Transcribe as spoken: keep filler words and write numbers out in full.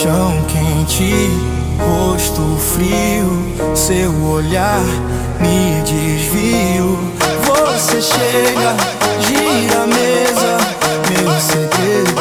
chão quente, rosto frio, seu olhar me desvio. Você chega, gira a mesa, meu segredo